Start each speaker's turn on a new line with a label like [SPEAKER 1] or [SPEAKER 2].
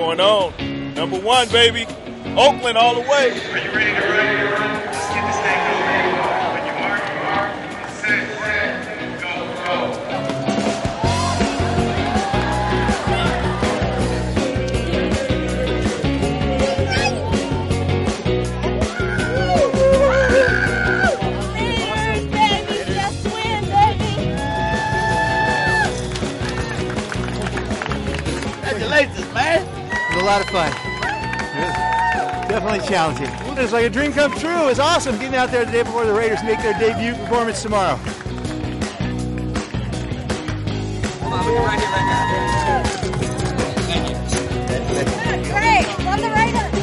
[SPEAKER 1] going on. Number 1, baby. Oakland all the way.
[SPEAKER 2] Are you ready to run? Let's get this thing going. When you are, set, go.
[SPEAKER 3] Congratulations, man. It was a lot of fun. It was definitely challenging. It's like a dream come true. It's awesome getting out there the day before the Raiders make their debut performance tomorrow.
[SPEAKER 4] Hold on, look right here, right now. Thank you.
[SPEAKER 5] Great. Love the Raiders.